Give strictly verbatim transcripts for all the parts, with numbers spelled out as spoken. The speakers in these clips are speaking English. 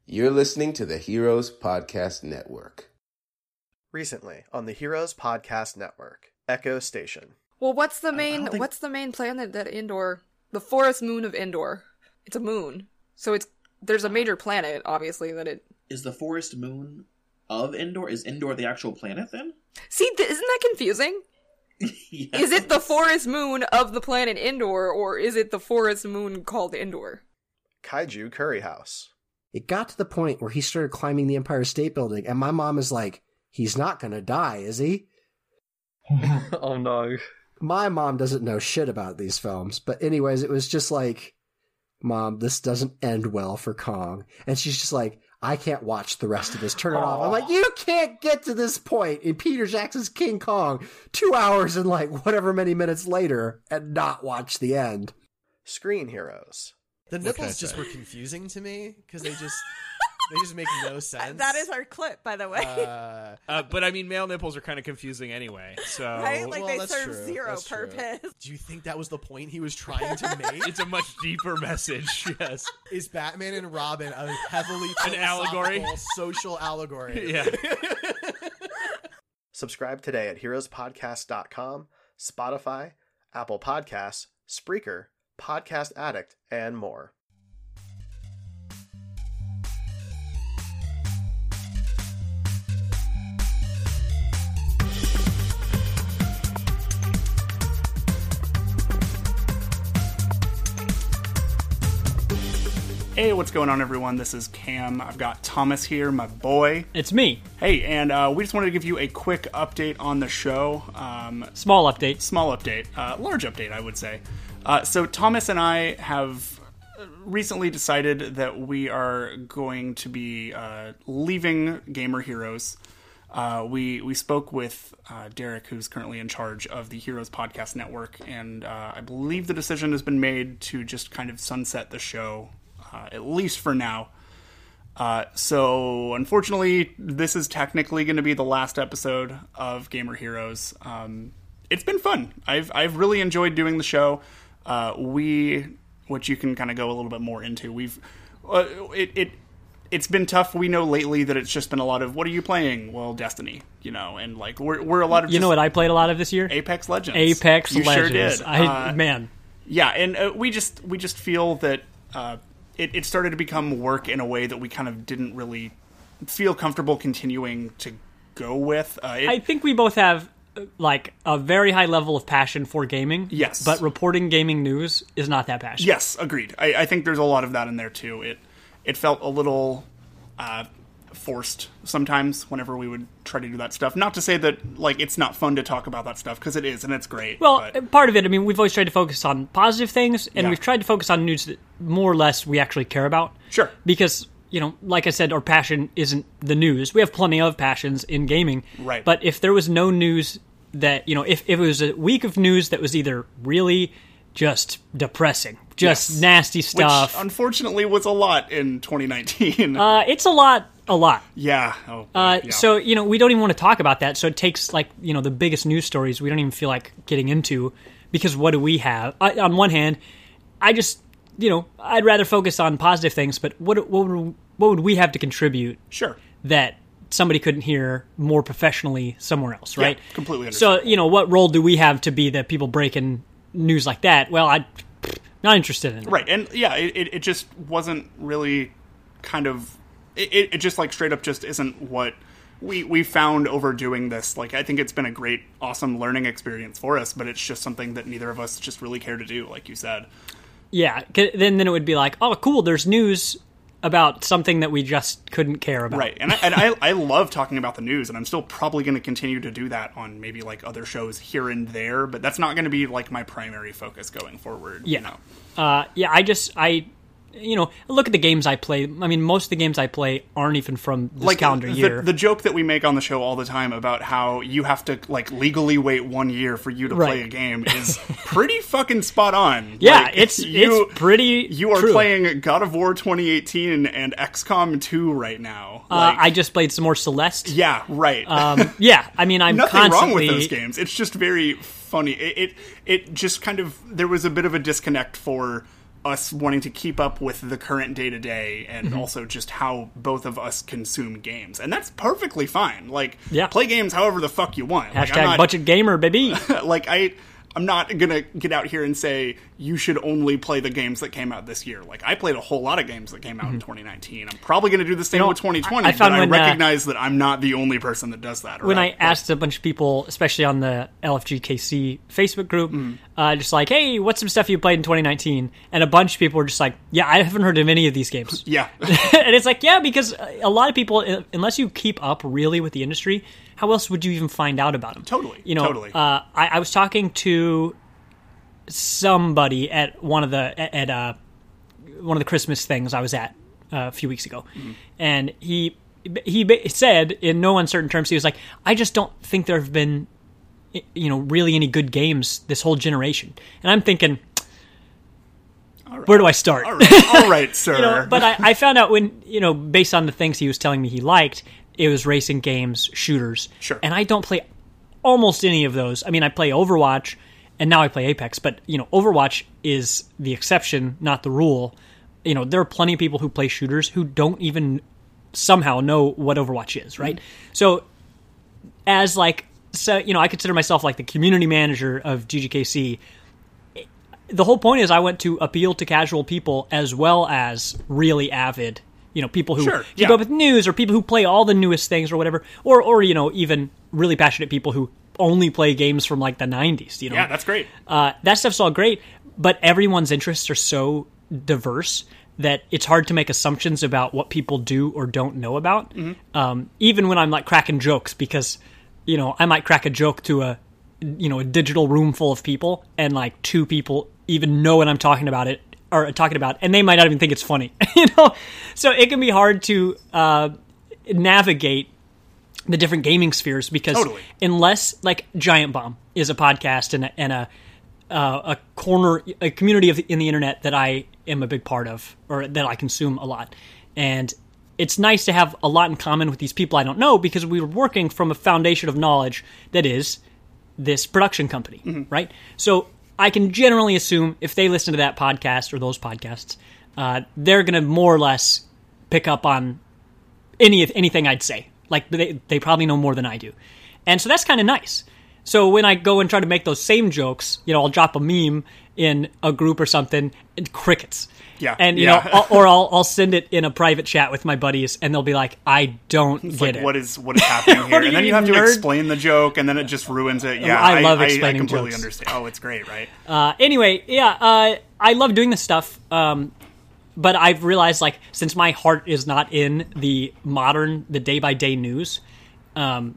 You're listening to the Heroes Podcast Network. Recently on the Heroes Podcast Network, Echo Station. Well, what's the main think... what's the main planet that Endor, the forest moon of Endor? It's a moon. So it's there's a major planet, obviously, that it Is the forest moon of Endor? Is Endor the actual planet then? See, th- isn't that confusing? Yes. Is it the forest moon of the planet Endor, or is it the forest moon called Endor? Kaiju Curry House. It got to the point where he started climbing the Empire State Building, and my mom is like, he's not going to die, is he? Oh, no. My mom doesn't know shit about these films, but anyways, it was just like, Mom, this doesn't end well for Kong. And she's just like, I can't watch the rest of this. Turn it Aww. off. I'm like, you can't get to this point in Peter Jackson's King Kong two hours and like whatever many minutes later and not watch the end. Screen Heroes. The nipples just were confusing to me because they just they just make no sense. That is our clip, by the way. Uh, uh, but I mean, male nipples are kind of confusing anyway. So right, like well, they serve true. zero that's purpose. True. Do you think that was the point he was trying to make? It's a much deeper message. Yes. Is Batman and Robin a heavily an allegory, social allegory? Yeah. Subscribe today at heroes podcast dot com, Spotify, Apple Podcasts, Spreaker, Podcast Addict, and more. Hey, what's going on, everyone? This is Cam. I've got Thomas here, my boy. It's me. Hey, and uh, we just wanted to give you a quick update on the show. Um, small update. Small update. Uh, large update, I would say. Uh, so Thomas and I have recently decided that we are going to be uh, leaving Gamer Heroes. Uh, we we spoke with uh, Derek, who's currently in charge of the Heroes Podcast Network, and uh, I believe the decision has been made to just kind of sunset the show. Uh, at least for now. Uh, so, unfortunately, this is technically going to be the last episode of Gamer Heroes. Um, it's been fun. I've I've really enjoyed doing the show. Uh, we, which you can kind of go a little bit more into. We've uh, it it it's been tough. We know lately that it's just been a lot of, what are you playing? Well, Destiny, you know, and like we're we're a lot of you just, know what I played a lot of this year? Apex Legends. Apex you Legends. Sure did. I uh, man. Yeah, and uh, we just we just feel that. Uh, It, it started to become work in a way that we kind of didn't really feel comfortable continuing to go with. Uh, it, I think we both have like a very high level of passion for gaming. Yes. But reporting gaming news is not that passionate. Yes, agreed. I, I think there's a lot of that in there too. It it felt a little uh, forced sometimes whenever we would try to do that stuff. Not to say that like it's not fun to talk about that stuff, because it is, and it's great. Well, but... part of it, I mean, we've always tried to focus on positive things, and yeah. we've tried to focus on news that more or less we actually care about. Sure. Because, you know, like I said, our passion isn't the news. We have plenty of passions in gaming. Right. But if there was no news that, you know, if, if it was a week of news that was either really just depressing, just yes. nasty stuff. Which, unfortunately, was a lot in twenty nineteen. uh, it's a lot. A lot. Yeah. Oh, uh, yeah. So, you know, we don't even want to talk about that. So it takes, like, you know, the biggest news stories we don't even feel like getting into, because what do we have? I, on one hand, I just, you know, I'd rather focus on positive things, but what, what, would, what would we have to contribute Sure. that somebody couldn't hear more professionally somewhere else, right? Yeah, completely understand. So, you know, what role do we have to be the people breaking news like that? Well, I'm not interested in it. Right, and yeah, it, it just wasn't really kind of... It, it just, like, straight up just isn't what we we found over doing this. Like, I think it's been a great, awesome learning experience for us, but it's just something that neither of us just really care to do, like you said. Yeah, then then it would be like, oh, cool, there's news about something that we just couldn't care about. Right, and I, and I, I love talking about the news, and I'm still probably going to continue to do that on maybe, like, other shows here and there, but that's not going to be, like, my primary focus going forward. Yeah. You know? Uh, yeah, I just... I. You know, look at the games I play. I mean, most of the games I play aren't even from this like, calendar the, year. The joke that we make on the show all the time about how you have to, like, legally wait one year for you to right. play a game is pretty fucking spot on. Yeah, like, it's you, it's pretty You are true. playing God of War twenty eighteen and X COM two right now. Uh, Like, I just played some more Celeste. Yeah, right. Um, yeah, I mean, I'm Nothing constantly... wrong with those games. It's just very funny. It, it it just kind of... There was a bit of a disconnect for... us wanting to keep up with the current day to day, and Mm-hmm. also just how both of us consume games, and that's perfectly fine. Like, Yeah. play games however the fuck you want. Like, I'm Hashtag not- budget gamer, baby. like I I'm not gonna get out here and say you should only play the games that came out this year. Like, I played a whole lot of games that came out in twenty nineteen. I'm probably gonna do the same You know, with twenty twenty, I- I found but when, I uh, recognize that I'm not the only person that does that. When I right? asked a bunch of people, especially on the L F G K C Facebook group, Mm. uh, just like, hey, what's some stuff you played in twenty nineteen? And a bunch of people were just like, yeah, I haven't heard of any of these games. yeah, And it's like, yeah, because a lot of people, uh, unless you keep up really with the industry, how else would you even find out about them? Totally, You know, totally. Uh, I, I was talking to somebody at one of the at, at uh, one of the Christmas things I was at uh, a few weeks ago, Mm-hmm. and he he ba- said in no uncertain terms, he was like, I just don't think there have been, you know, really any good games this whole generation. And I'm thinking, where do I start? all right, all right, sir. You know, but I, I found out when, you know, based on the things he was telling me he liked, it was racing games, shooters. Sure. And I don't play almost any of those. I mean, I play Overwatch, and now I play Apex, but, you know, Overwatch is the exception, not the rule. You know, there are plenty of people who play shooters who don't even somehow know what Overwatch is, right? Mm-hmm. So, as, like, so, you know, I consider myself, like, the community manager of G G K C. The whole point is I went to appeal to casual people as well as really avid, you know, people who Sure, keep yeah. up with news, or people who play all the newest things or whatever, or, or you know, even really passionate people who only play games from, like, the nineties, you know? Yeah, that's great. Uh, that stuff's all great, but everyone's interests are so diverse that it's hard to make assumptions about what people do or don't know about. Um, even when I'm like cracking jokes, because, you know, I might crack a joke to a, you know, a digital room full of people, and like two people even know what I'm talking about it or talking about, and they might not even think it's funny, you know? So it can be hard to uh, navigate the different gaming spheres, because Totally. unless like Giant Bomb is a podcast and a, and a uh, a corner, a community of in the internet that I am a big part of, or that I consume a lot, and it's nice to have a lot in common with these people I don't know, because we were working from a foundation of knowledge that is this production company, right? So I can generally assume if they listen to that podcast or those podcasts, uh, they're going to more or less pick up on any anything I'd say. Like, they, they probably know more than I do. And so that's kind of nice. So when I go and try to make those same jokes, you know, I'll drop a meme in a group or something, and crickets. Yeah, And, you yeah. know, I'll, or I'll, I'll send it in a private chat with my buddies, and they'll be like, I don't It's get like, it. what is what is happening here? What are and then you, you have to nerd? explain the joke, and then it just ruins it. Yeah, I love I, explaining I completely jokes. understand. Oh, it's great, right? Uh, anyway, yeah, uh, I love doing this stuff, um, but I've realized, like, since my heart is not in the modern, the day-by-day news, um,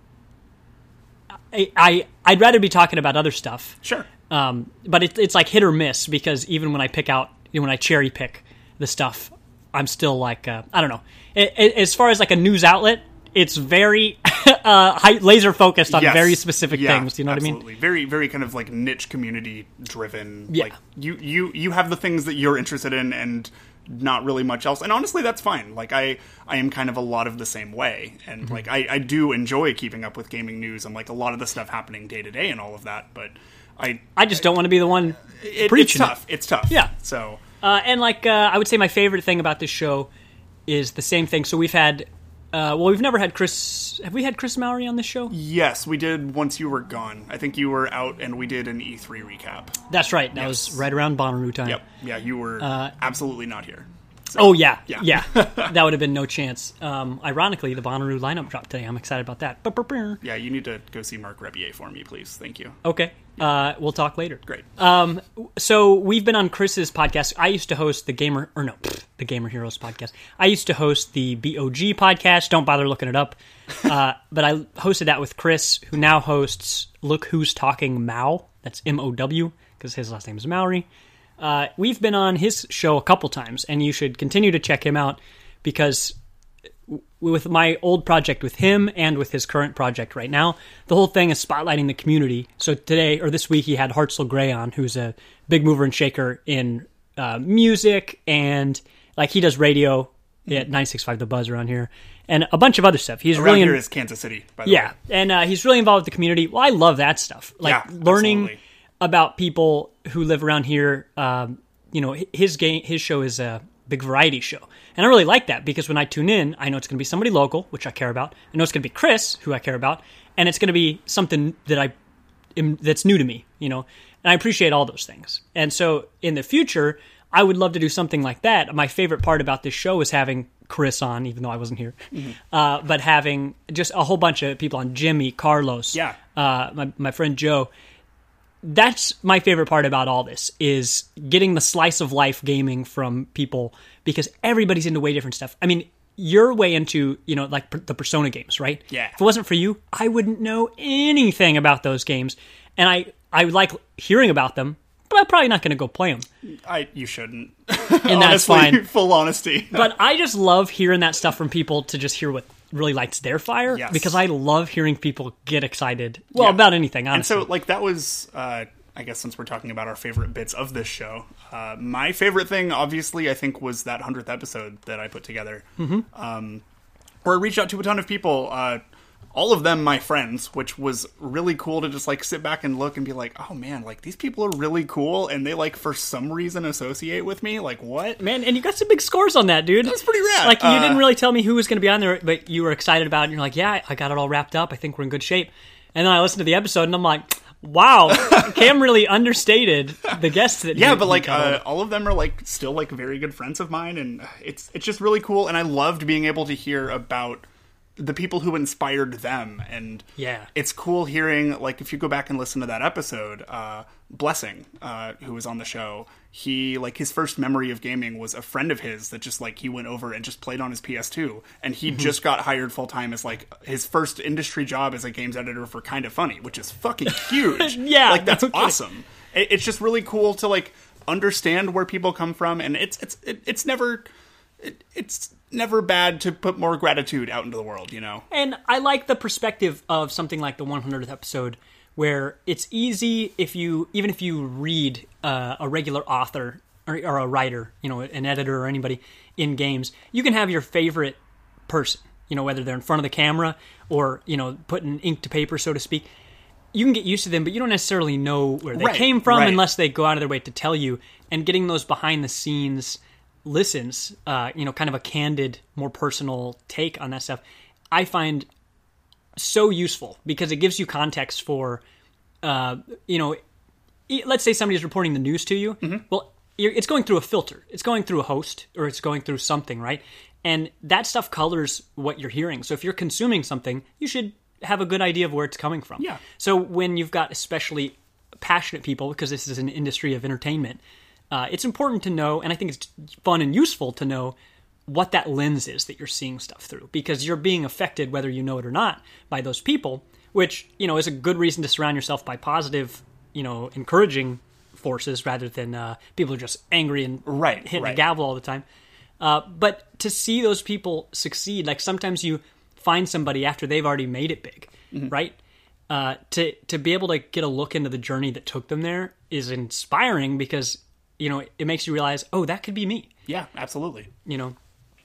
I, I, I'd rather be talking about other stuff. Sure. Um, but it, it's like hit or miss, because even when I pick out, you know, when I cherry pick the stuff, I'm still like, uh, I don't know. It, it, as far as like a news outlet, it's very uh, high, laser focused on Yes. very specific Yeah, things. You know absolutely. what I mean? Very, very kind of like niche community driven. Yeah. Like you, you, you have the things that you're interested in, and not really much else. And honestly, that's fine. Like I, I am kind of a lot of the same way, and Mm-hmm. like I, I do enjoy keeping up with gaming news and like a lot of the stuff happening day to day and all of that. But I, I just don't want to be the one it, it's preaching it. tough. It's tough. Yeah. So Uh, and like, uh, I would say my favorite thing about this show is the same thing. So we've had, uh, well, we've never had Chris. Have we had Chris Mowry on this show? yes, we did once you were gone. I think you were out, and we did an E three recap. That's right. That Yes. was right around Bonnaroo time. Yep. Yeah, you were absolutely not here. So, Oh yeah, Yeah. yeah. That would have been no chance. Um, ironically, the Bonnaroo lineup dropped today. I'm excited about that. Ba-ba-ba. Yeah, you need to go see Mark Rebier for me, please. Thank you. Okay, uh, we'll talk later. Great. Um, so we've been on Chris's podcast. I used to host the Gamer, or no, pfft, the Gamer Heroes podcast. I used to host the B O G podcast. Don't bother looking it up. Uh, but I hosted that with Chris, who now hosts Look Who's Talking Mow. That's M O W, because his last name is Mowry. Uh, we've been on his show a couple times, and you should continue to check him out, because w- with my old project with him and with his current project right now, the whole thing is spotlighting the community. So today, or this week, he had Hartzell Gray on, who's a big mover and shaker in uh, music, and like he does radio at nine sixty-five The Buzz around here, and a bunch of other stuff. He's Around really here in- is Kansas City, by the yeah, way. and uh, he's really involved with the community. Well, I love that stuff. Like Yeah, learning absolutely. about people who live around here, um, you know, his game, his show is a big variety show. And I really like that because when I tune in, I know it's going to be somebody local, which I care about. I know it's going to be Chris, who I care about, and it's going to be something that I am, that's new to me, you know. And I appreciate all those things. And so in the future, I would love to do something like that. My favorite part about this show is having Chris on, even though I wasn't here, mm-hmm. uh, but having just a whole bunch of people on, Jimmy, Carlos, yeah, uh, my my friend Joe. That's my favorite part about all this, is getting the slice of life gaming from people, because everybody's into way different stuff. I mean, you're way into, you know, like per- the Persona games, right? Yeah. If it wasn't for you, I wouldn't know anything about those games. And I, I like hearing about them, but I'm probably not going to go play them. I you shouldn't. And that's Honestly, fine. Full honesty. But I just love hearing that stuff from people, to just hear what really lights their fire, yes. because I love hearing people get excited, well, yeah. about anything, honestly. And so, like, that was, uh, I guess, since we're talking about our favorite bits of this show, uh, my favorite thing, obviously, I think, was that hundredth episode that I put together, mm-hmm. um, where I reached out to a ton of people, uh, all of them my friends, which was really cool to just, like, sit back and look and be like, oh, man, like, these people are really cool, and they, like, for some reason associate with me? Like, what? Man, and you got some big scores on that, dude. That's pretty rad. Like, you uh, didn't really tell me who was going to be on there, but you were excited about it, and you're like, yeah, I got it all wrapped up. I think we're in good shape. And then I listened to the episode, and I'm like, wow, Cam really understated the guests that yeah, he, but, like, he uh, all of them are, like, still, like, very good friends of mine, and it's it's just really cool, and I loved being able to hear about the people who inspired them. And yeah, it's cool hearing, like, if you go back and listen to that episode, uh, Blessing, uh, who was on the show, he, like, his first memory of gaming was a friend of his that just, like, he went over and just played on his P S two, and he mm-hmm. just got hired full-time as, like, his first industry job as a games editor for Kinda Funny, which is fucking huge. Yeah, like, that's okay. awesome. It, it's just really cool to, like, understand where people come from, and it's it's it, it's never it, it's never bad to put more gratitude out into the world, you know? And I like the perspective of something like the one hundredth episode, where it's easy if you, even if you read uh, a regular author or, or a writer, you know, an editor or anybody in games, you can have your favorite person, you know, whether they're in front of the camera or, you know, putting ink to paper, so to speak. You can get used to them, but you don't necessarily know where they right, came from right. unless they go out of their way to tell you. And getting those behind the scenes listens, uh, you know, kind of a candid, more personal take on that stuff, I find so useful, because it gives you context for, uh, you know, let's say somebody's reporting the news to you. Mm-hmm. Well, it's going through a filter. It's going through a host, or it's going through something, right? And that stuff colors what you're hearing. So if you're consuming something, you should have a good idea of where it's coming from. Yeah. So when you've got especially passionate people, because this is an industry of entertainment, Uh, it's important to know, and I think it's fun and useful to know what that lens is that you're seeing stuff through, because you're being affected, whether you know it or not, by those people, which, you know, is a good reason to surround yourself by positive, you know, encouraging forces, rather than uh, people who are just angry and right, hitting right. the gavel all the time. Uh, but to see those people succeed, like sometimes you find somebody after they've already made it big, mm-hmm. right? Uh, to to be able to get a look into the journey that took them there is inspiring, because, you know, it makes you realize, oh, that could be me. Yeah, absolutely. You know,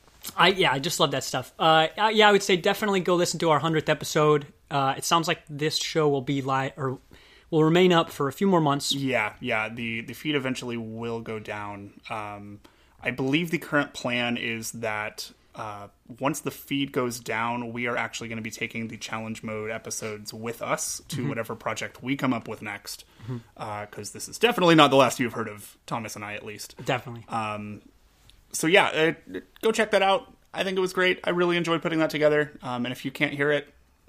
I yeah, I just love that stuff. Uh, yeah, I would say definitely go listen to our hundredth episode. Uh, it sounds like this show will be live, or will remain up for a few more months. Yeah, yeah. The the feed eventually will go down. Um, I believe the current plan is that uh, once the feed goes down, we are actually going to be taking the challenge mode episodes with us to mm-hmm. whatever project we come up with next. Because mm-hmm. uh, this is definitely not the last you've heard of Thomas and I, at least. Definitely. Um, so yeah, uh, go check that out. I think it was great. I really enjoyed putting that together. Um, and if you can't hear it,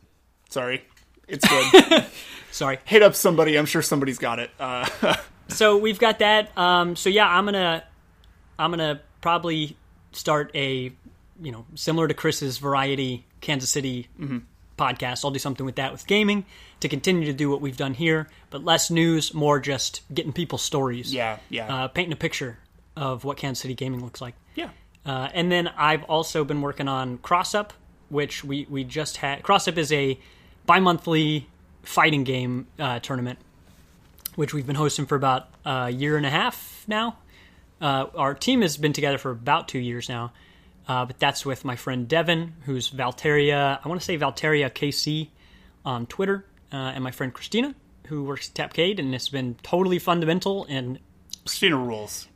sorry, it's good. Sorry. Hit up somebody. I'm sure somebody's got it. Uh, so we've got that. Um, so yeah, I'm gonna, I'm gonna probably start a, you know, similar to Chris's Variety Kansas City mm-hmm. podcast. I'll do something with that, with gaming, to continue to do what we've done here, but less news, more just getting people's stories. Yeah, yeah. Uh, painting a picture of what Kansas City gaming looks like. Yeah. Uh, and then I've also been working on Cross Up, which we, we just had. Cross Up is a bi-monthly fighting game uh, tournament, which we've been hosting for about a year and a half now. Uh, our team has been together for about two years now. Uh, but that's with my friend Devin, who's Valteria, I want to say Valteria K C on Twitter, uh, and my friend Christina, who works at Tapcade, and it's been totally fundamental. And Christina rules.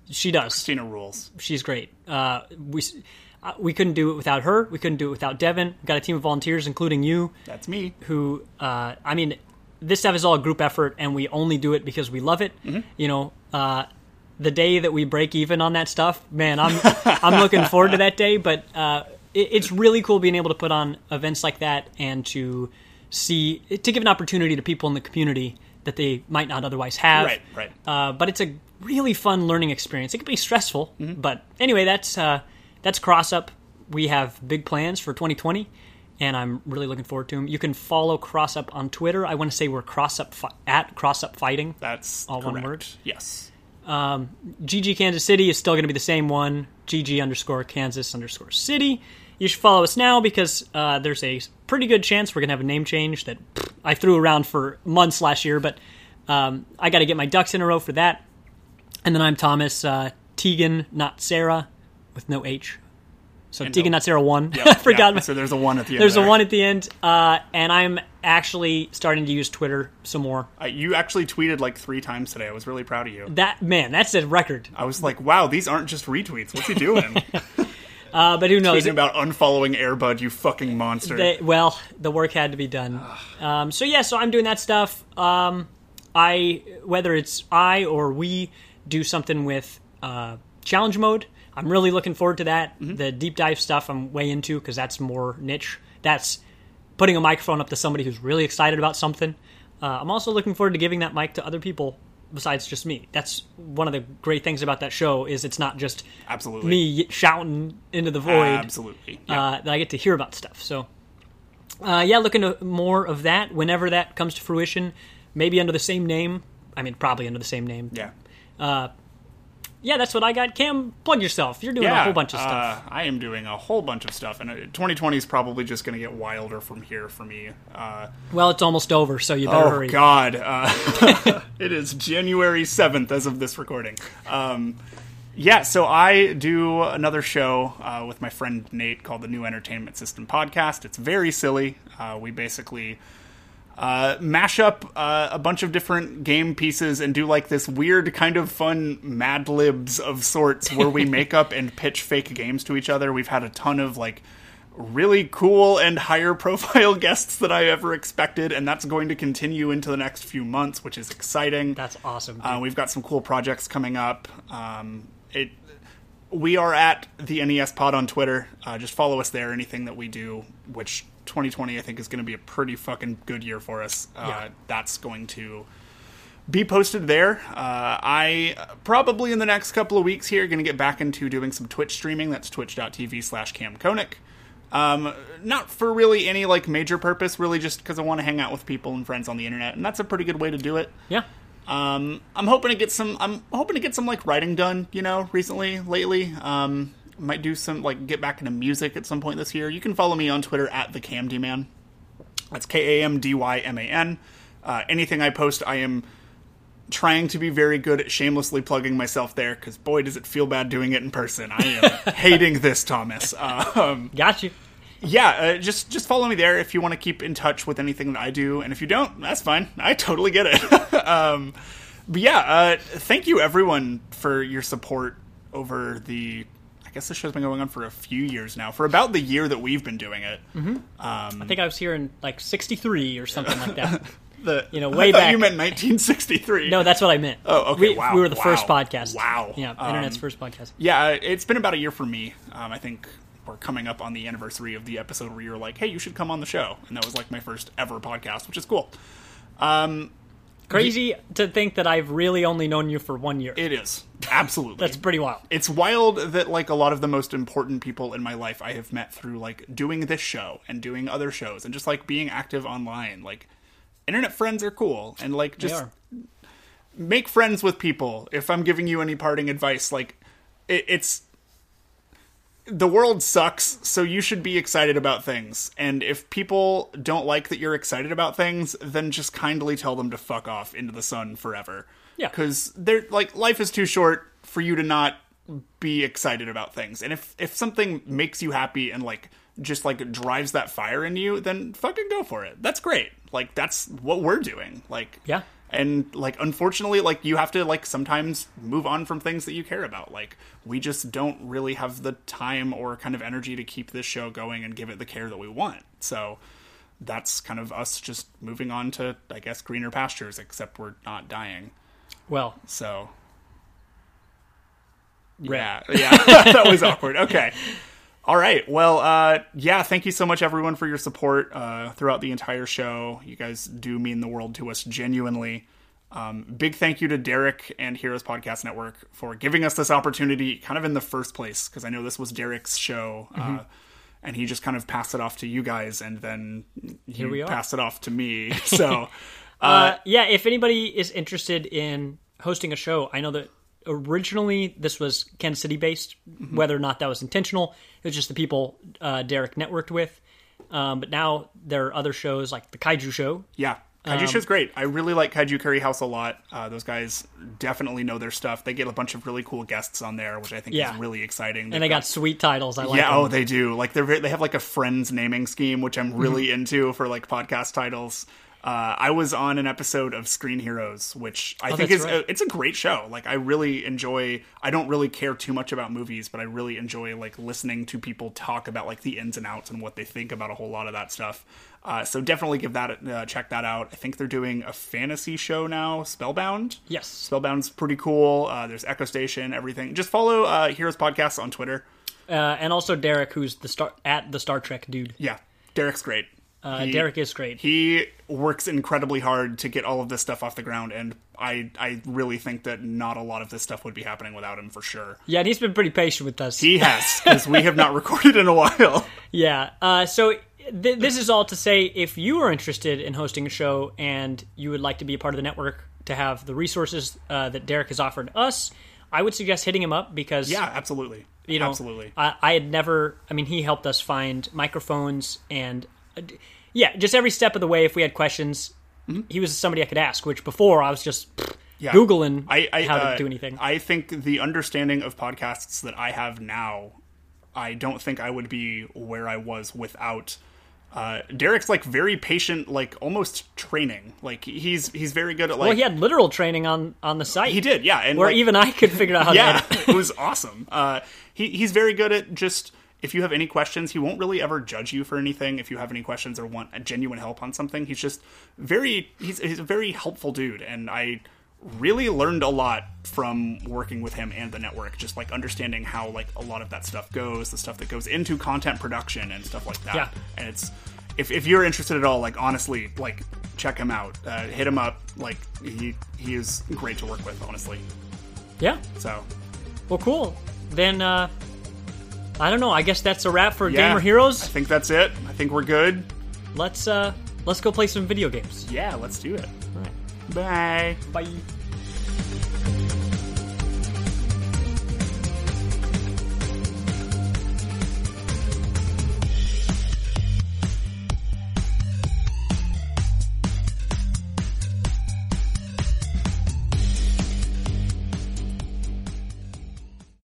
She does. Christina rules. She's great. Uh, we uh, we couldn't do it without her. We couldn't do it without Devin. We've got a team of volunteers, including you. That's me. Who, uh, I mean, this stuff is all a group effort, and we only do it because we love it. Mm-hmm. You know, uh, the day that we break even on that stuff, man, I'm I'm looking forward to that day. But uh, it, it's really cool being able to put on events like that and to see to give an opportunity to people in the community that they might not otherwise have. Right, right. Uh, but it's a really fun learning experience. It can be stressful, mm-hmm. but anyway, that's uh, that's CrossUp. We have big plans for twenty twenty, and I'm really looking forward to them. You can follow CrossUp on Twitter. I want to say we're CrossUp fi- at CrossUp Fighting. That's all correct. one word. Yes. Um, G G Kansas City is still going to be the same one. G G underscore Kansas underscore City. You should follow us now because uh, there's a pretty good chance we're going to have a name change that pff, I threw around for months last year, but um, I got to get my ducks in a row for that. And then I'm Thomas uh, Tegan, not Sarah, with no H. So And Tegan, no. not Sarah, one. Yep, I forgot. yeah. So there's a one at the end. There's there. a one at the end, uh, and I'm actually starting to use Twitter some more. Uh, you actually tweeted like three times today. I was really proud of you. That man, that's a record. I was like, wow, these aren't just retweets. What's he doing? Uh, but who knows? Tweeting about unfollowing Airbud, you fucking monster. They, well, the work had to be done. Um, so yeah, so I'm doing that stuff. Um, I whether it's I or we do something with uh, challenge mode. I'm really looking forward to that. Mm-hmm. The deep dive stuff I'm way into because that's more niche. That's putting a microphone up to somebody who's really excited about something. Uh, I'm also looking forward to giving that mic to other people besides just me. That's one of the great things about that show is it's not just Absolutely. me shouting into the void. Absolutely. Yeah. Uh, that I get to hear about stuff. So, uh, yeah, looking to more of that whenever that comes to fruition. Maybe under the same name. I mean, probably under the same name. Yeah. Uh, yeah, that's what I got. Cam, plug yourself. You're doing yeah, a whole bunch of stuff. Uh, I am doing a whole bunch of stuff, and uh, twenty twenty is probably just going to get wilder from here for me. Uh, well, it's almost over, so you better oh, hurry. Oh, God. Uh, it is January seventh as of this recording. Um, yeah, so I do another show uh, with my friend Nate called the New Entertainment System Podcast. It's very silly. Uh, we basically... Uh, mash up uh, a bunch of different game pieces and do like this weird kind of fun Mad Libs of sorts where we make up and pitch fake games to each other. We've had a ton of like really cool and higher profile guests than I ever expected, and that's going to continue into the next few months, which is exciting. That's awesome. Uh, we've got some cool projects coming up. Um, it we are at the N E S Pod on Twitter. Uh, just follow us there. Anything that we do, which twenty twenty I think is going to be a pretty fucking good year for us. Uh, Yeah. That's going to be posted there. Uh, I probably in the next couple of weeks here going to get back into doing some Twitch streaming. That's twitch.tv slash Cam Koenig. Um, not for really any like major purpose, really just because I want to hang out with people and friends on the internet, and that's a pretty good way to do it. Yeah. Um, I'm hoping to get some. I'm hoping to get some like writing done. You know, recently, lately. Um, might do some like get back into music at some point this year. You can follow me on Twitter at the CamDman. That's K A M D Y M A N. Uh, anything I post, I am trying to be very good at shamelessly plugging myself there. Because boy, does it feel bad doing it in person. I am hating this, Thomas. Um, Got you. Yeah, uh, just just follow me there if you want to keep in touch with anything that I do, and if you don't, that's fine. I totally get it. um, but yeah, uh, thank you everyone for your support over the. I guess this show's been going on for a few years now, for about the year that we've been doing it. Mm-hmm. Um, I think I was here in like sixty-three or something like that. the you know, I way thought back. You meant nineteen sixty-three. No, that's what I meant. Oh, okay. We, wow. we were the wow. first podcast. Wow. Yeah, Um, internet's first podcast. Yeah, it's been about a year for me. Um, I think we're coming up on the anniversary of the episode where you were like, hey, you should come on the show. And that was like my first ever podcast, which is cool. Um, Crazy to think that I've really only known you for one year. It is. Absolutely. That's pretty wild. It's wild that like a lot of the most important people in my life I have met through like doing this show and doing other shows and just like being active online. Like internet friends are cool, and like They just are. make friends with people. If I'm giving you any parting advice, like it, it's the world sucks, so you should be excited about things. And if people don't like that you're excited about things, then just kindly tell them to fuck off into the sun forever. Yeah. Because they're like life is too short for you to not be excited about things. And if if something makes you happy and like just like drives that fire in you, then fucking go for it. That's great. Like that's what we're doing. Like Yeah. And like, unfortunately, like you have to like sometimes move on from things that you care about. Like we just don't really have the time or kind of energy to keep this show going and give it the care that we want. So that's kind of us just moving on to, I guess, greener pastures, except we're not dying. Well, so right. yeah, yeah, that was awkward. Okay. All right. Well, uh, yeah, thank you so much, everyone, for your support uh, throughout the entire show. You guys do mean the world to us, genuinely. Um, big thank you to Derek and Heroes Podcast Network for giving us this opportunity kind of in the first place, because I know this was Derek's show, Mm-hmm. uh, and he just kind of passed it off to you guys, and then Here you we are. passed it off to me. So, uh, Uh, yeah, if anybody is interested in hosting a show, I know that originally this was Kansas City based, Mm-hmm. whether or not that was intentional. It was just the people uh, Derek networked with. Um, but now there are other shows like the Kaiju Show. yeah. Kaiju Um, Show's great. I really like Kaiju Curry House a lot. Uh, those guys definitely know their stuff. They get a bunch of really cool guests on there, which I think Yeah. is really exciting. And They've they got sweet titles. I like yeah, them. oh, they do. Like they're very, they have like a Friends naming scheme, which I'm really Mm-hmm. into for like podcast titles. Uh, I was on an episode of Screen Heroes, which I Oh, think that's is right. a, it's a great show. Like I really enjoy. I don't really care too much about movies, but I really enjoy like listening to people talk about like the ins and outs and what they think about a whole lot of that stuff. Uh, so definitely give that uh, check that out. I think they're doing a fantasy show now, Spellbound. Yes. Spellbound's pretty cool. Uh, there's Echo Station, everything. Just follow uh, Heroes Podcast on Twitter. Uh, and also Derek, who's the star at the Star Trek dude. Yeah, Derek's great. Uh, He- Derek is great. He works incredibly hard to get all of this stuff off the ground, and I I really think that not a lot of this stuff would be happening without him for sure. Yeah, and he's been pretty patient with us. He has, because we have not recorded in a while. Yeah. Uh, so th- this is all to say, if you are interested in hosting a show and you would like to be a part of the network to have the resources uh, that Derek has offered us, I would suggest hitting him up because Yeah, absolutely. you know, absolutely. I, I had never. I mean, he helped us find microphones and uh, yeah, just every step of the way. If we had questions, he was somebody I could ask. Which before I was just pfft, Yeah. googling I, I, how uh, to do anything. I think the understanding of podcasts that I have now, I don't think I would be where I was without. Uh, Derek's like very patient, like almost training. Like he's he's very good at like. well, he had literal training on on the site. He did, yeah, and where like, even I could figure out how yeah, to edit. it was awesome. Uh, he he's very good at just if you have any questions, he won't really ever judge you for anything. If you have any questions or want a genuine help on something, he's just very he's he's a very helpful dude, and I really learned a lot from working with him and the network. Just like understanding how like a lot of that stuff goes, the stuff that goes into content production and stuff like that. Yeah. And it's if if you're interested at all, like honestly, like check him out, uh, hit him up. Like he he is great to work with, honestly. Yeah. So. Well, cool. Then uh, I don't know. I guess that's a wrap for Yeah, Gamer Heroes. I think that's it. I think we're good. Let's uh, let's go play some video games. Yeah, let's do it. All right. Bye. Bye.